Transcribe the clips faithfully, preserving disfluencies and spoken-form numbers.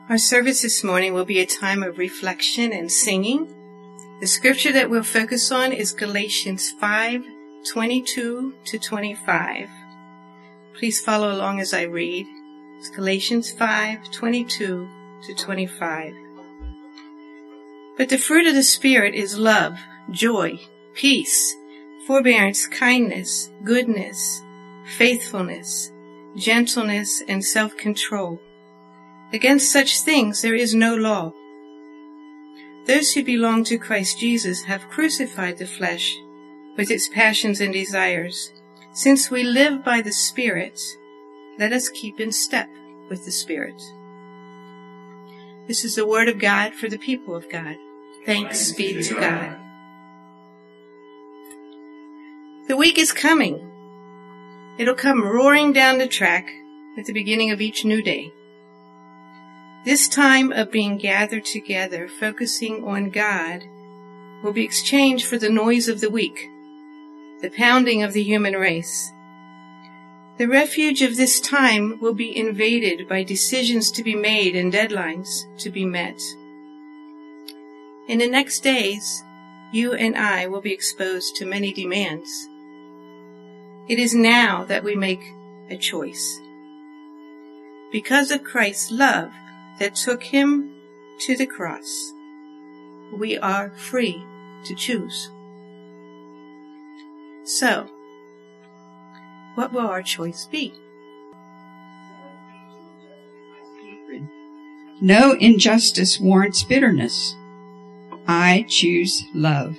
Our service this morning will be a time of reflection and singing. The scripture that we'll focus on is Galatians five, twenty-two to twenty-five. Please follow along as I read. It's Galatians five, twenty-two to twenty-five. But the fruit of the Spirit is love, joy, peace, forbearance, kindness, goodness, faithfulness, gentleness, and self-control. Against such things there is no law. Those who belong to Christ Jesus have crucified the flesh with its passions and desires. Since we live by the Spirit, let us keep in step with the Spirit. This is the word of God for the people of God. Thanks be to God. The week is coming. It'll come roaring down the track at the beginning of each new day. This time of being gathered together, focusing on God, will be exchanged for the noise of the week, the pounding of the human race. The refuge of this time will be invaded by decisions to be made and deadlines to be met. In the next days, you and I will be exposed to many demands. It is now that we make a choice. Because of Christ's love that took him to the cross, we are free to choose. So, what will our choice be? No injustice warrants bitterness. I choose love.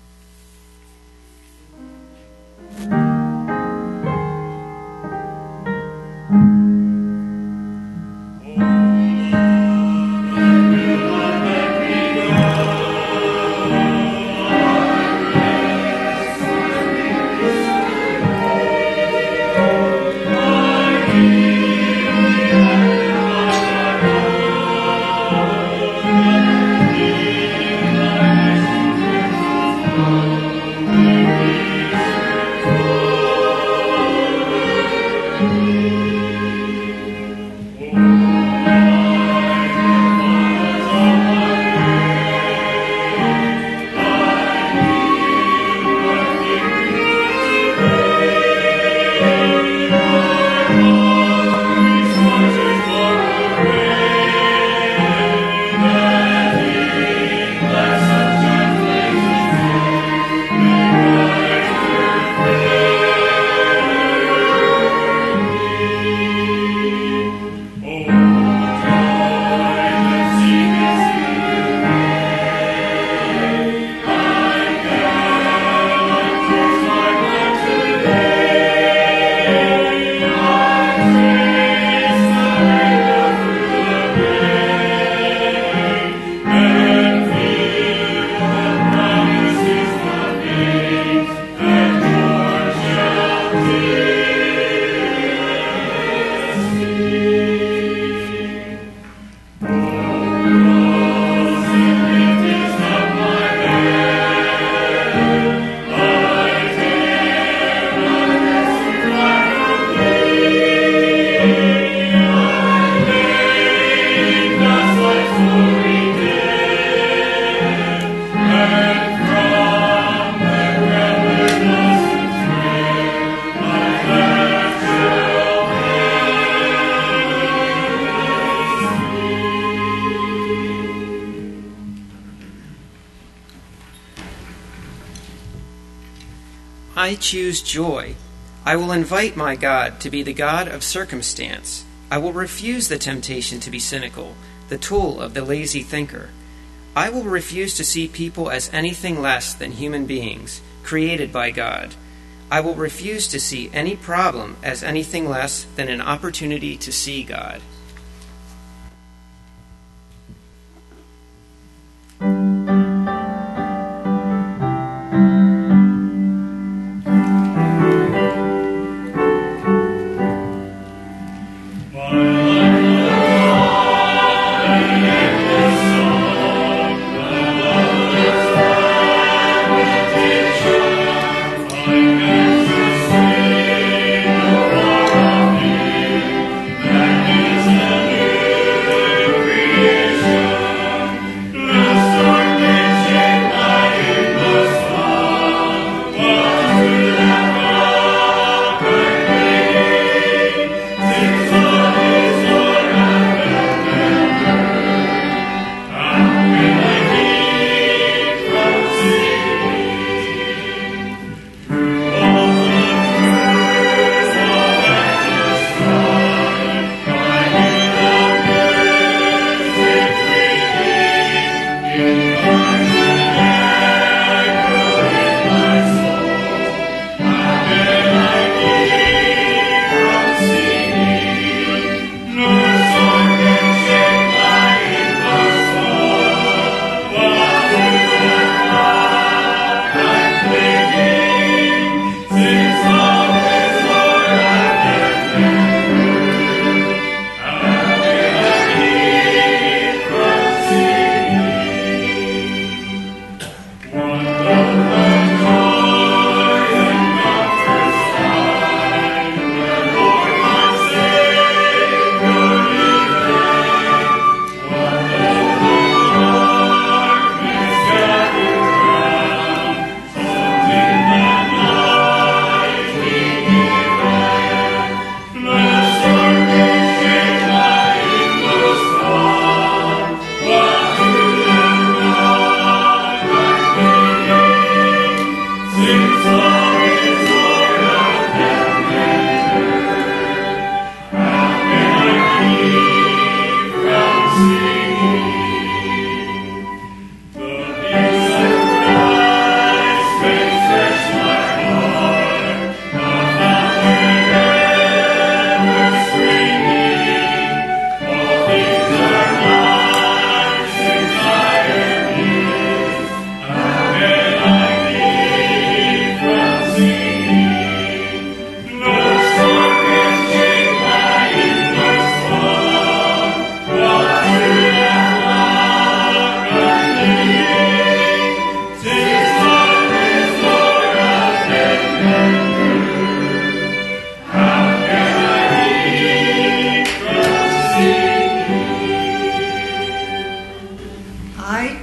I choose joy. I will invite my God to be the God of circumstance. I will refuse the temptation to be cynical, the tool of the lazy thinker. I will refuse to see people as anything less than human beings, created by God. I will refuse to see any problem as anything less than an opportunity to see God. Is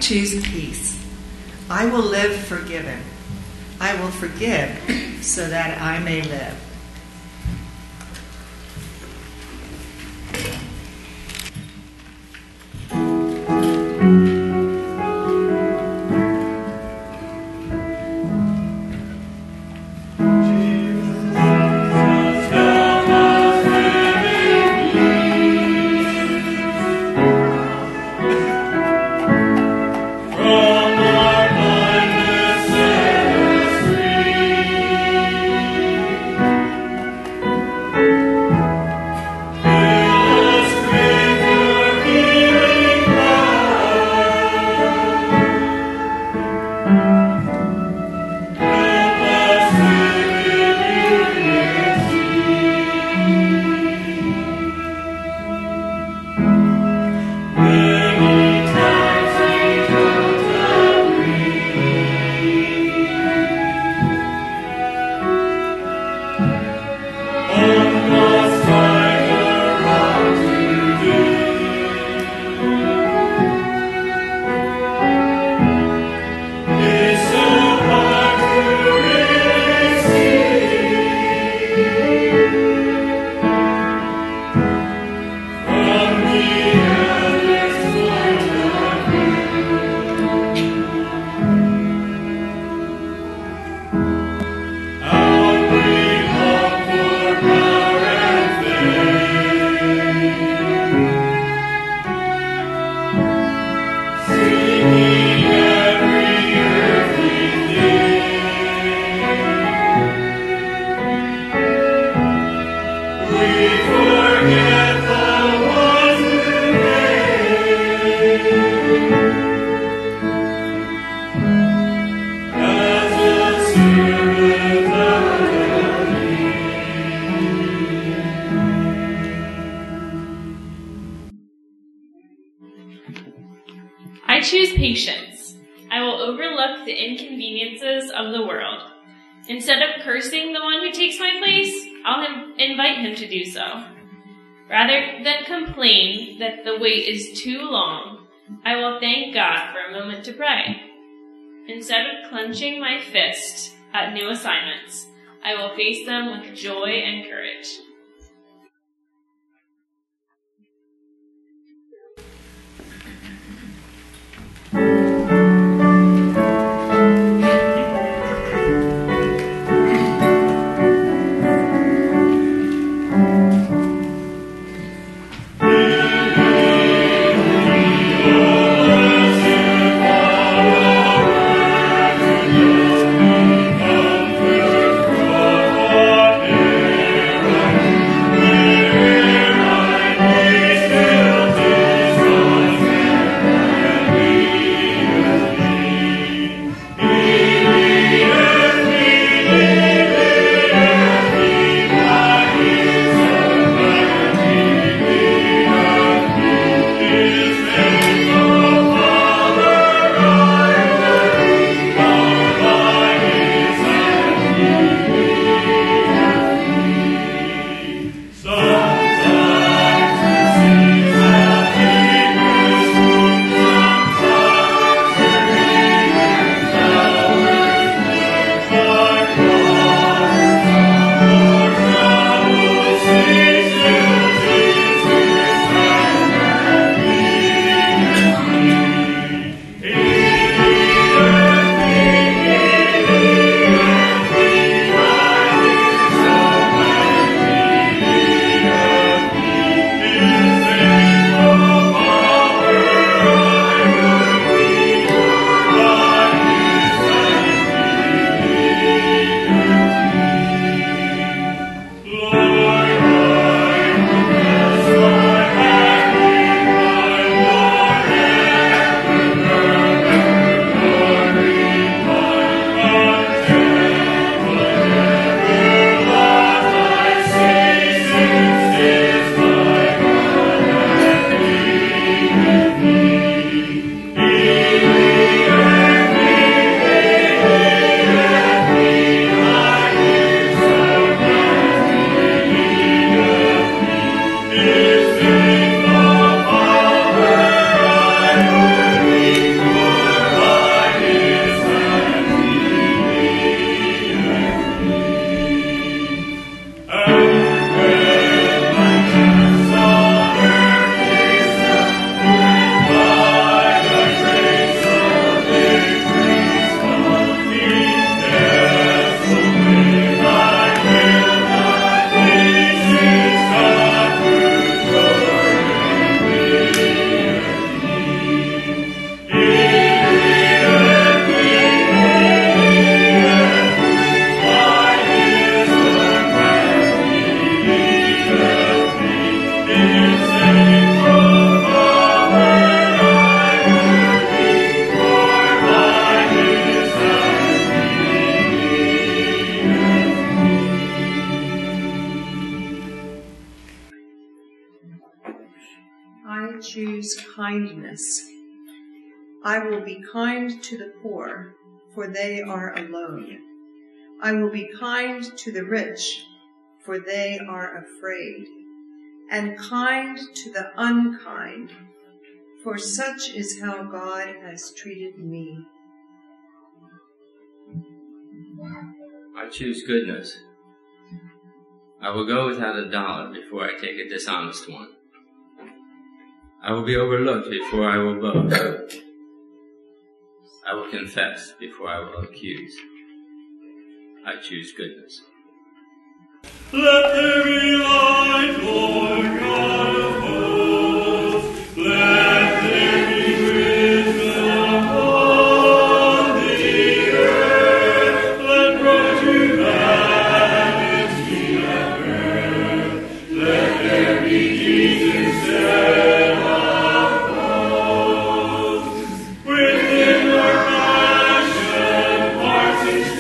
choose peace. I will live forgiven. I will forgive so that I may live. I choose patience. I will overlook the inconveniences of the world. Instead of cursing the one who takes my place, I'll im- invite him to do so. Rather than complain that the wait is too long, I will thank God for a moment to pray. Instead of clenching my fist at new assignments, I will face them with joy and courage. Thank you. choose kindness. I will be kind to the poor, for they are alone. I will be kind to the rich, for they are afraid, and kind to the unkind, for such is how God has treated me. I choose goodness. I will go without a dollar before I take a dishonest one. I will be overlooked before I will boast. I will confess before I will accuse. I choose goodness. Let there be light, Lord God of hosts. Let there be wisdom on the earth. Let grow humanity on earth. Let there be Jesus set above. Within our passion, hearts and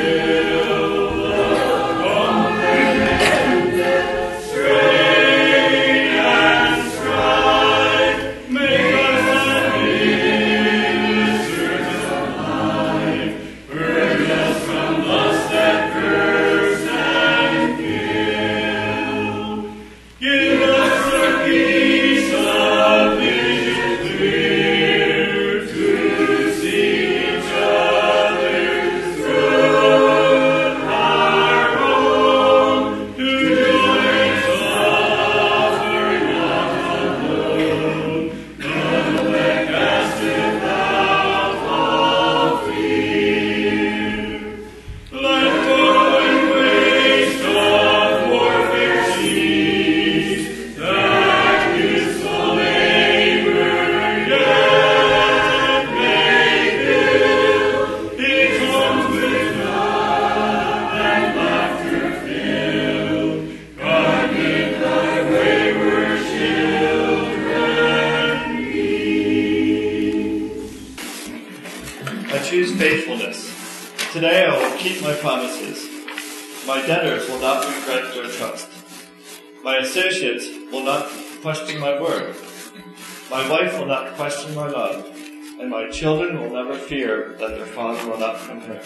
Today I will keep my promises. My debtors will not regret their trust. My associates will not question my word. My wife will not question my love. And my children will never fear that their father will not come here.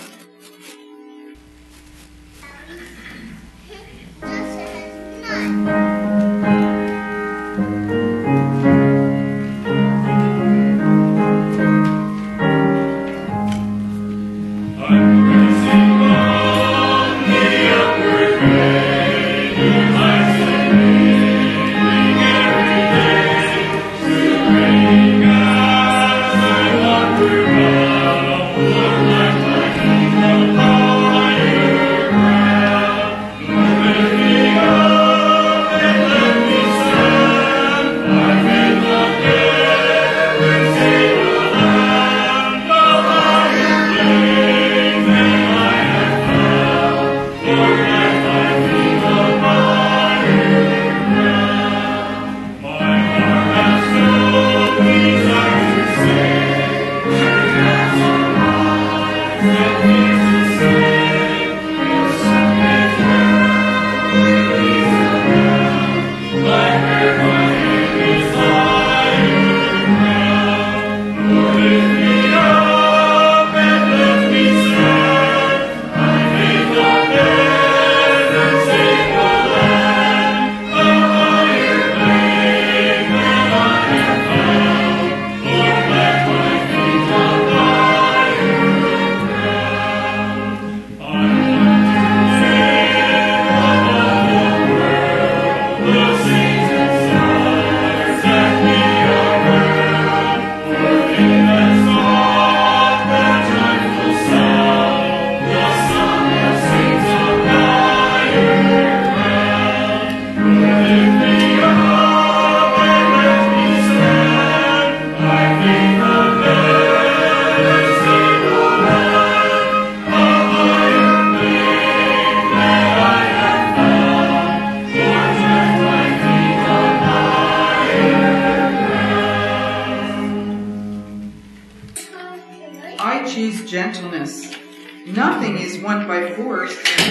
Gentleness. Nothing is won by force.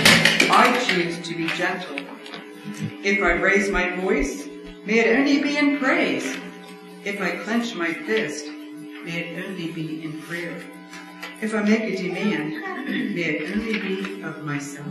I choose to be gentle. If I raise my voice, may it only be in praise. If I clench my fist, may it only be in prayer. If I make a demand, may it only be of myself.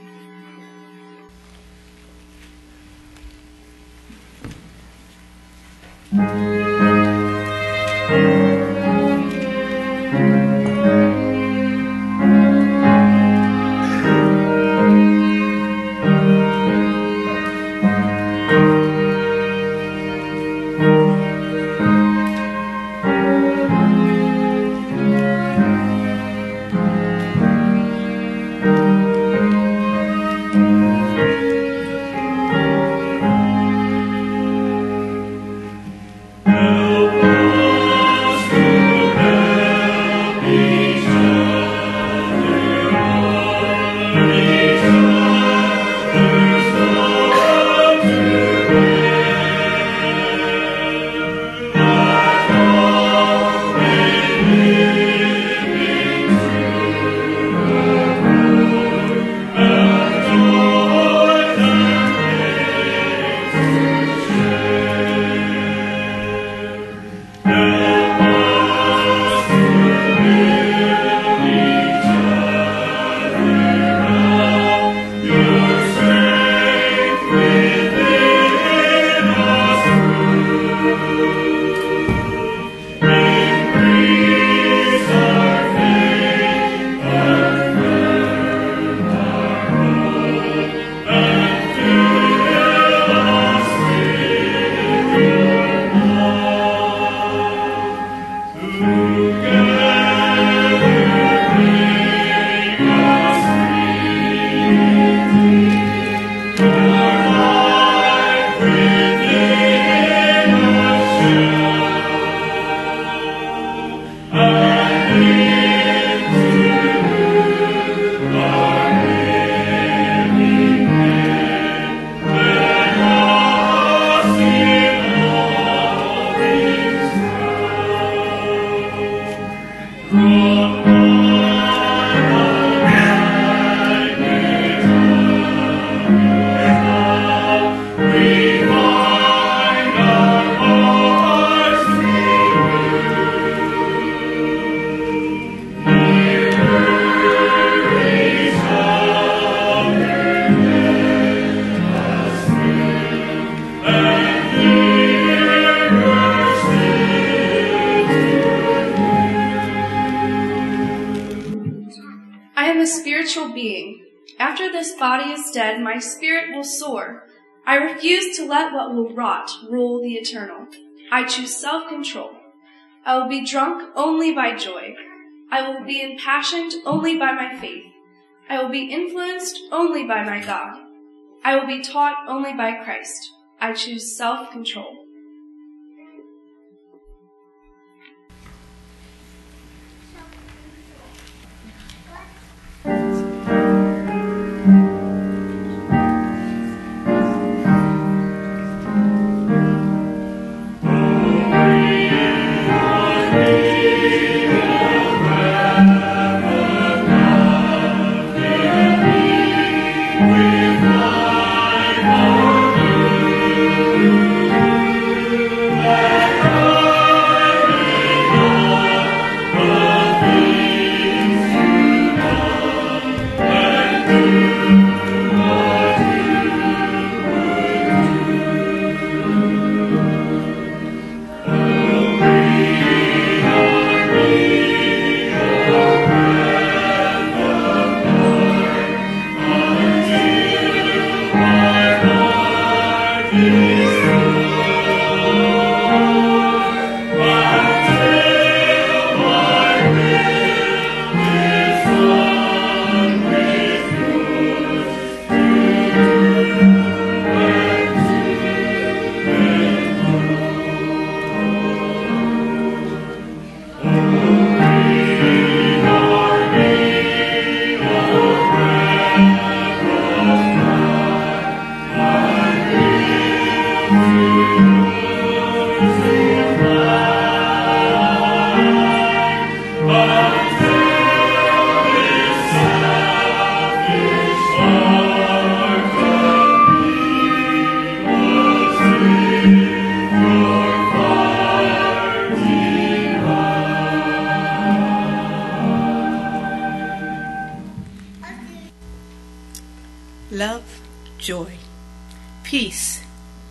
Dead, my spirit will soar. I refuse to let what will rot rule the eternal. I choose self-control. I will be drunk only by joy. I will be impassioned only by my faith. I will be influenced only by my God. I will be taught only by Christ. I choose self-control.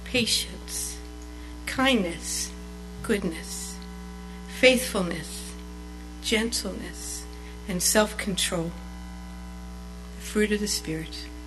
patience, kindness, goodness, faithfulness, gentleness, and self-control. The fruit of the Spirit.